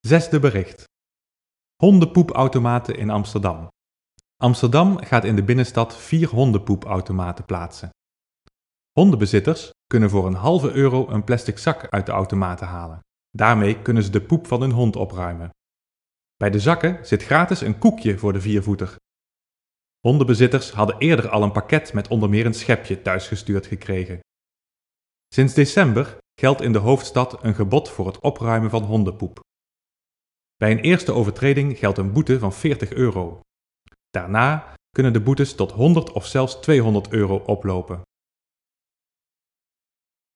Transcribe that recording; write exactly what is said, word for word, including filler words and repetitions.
Zesde bericht. Hondenpoepautomaten in Amsterdam. Amsterdam gaat in de binnenstad vier hondenpoepautomaten plaatsen. Hondenbezitters kunnen voor een halve euro een plastic zak uit de automaten halen. Daarmee kunnen ze de poep van hun hond opruimen. Bij de zakken zit gratis een koekje voor de viervoeter. Hondenbezitters hadden eerder al een pakket met onder meer een schepje thuisgestuurd gekregen. Sinds december geldt in de hoofdstad een gebod voor het opruimen van hondenpoep. Bij een eerste overtreding geldt een boete van veertig euro. Daarna kunnen de boetes tot honderd of zelfs tweehonderd euro oplopen.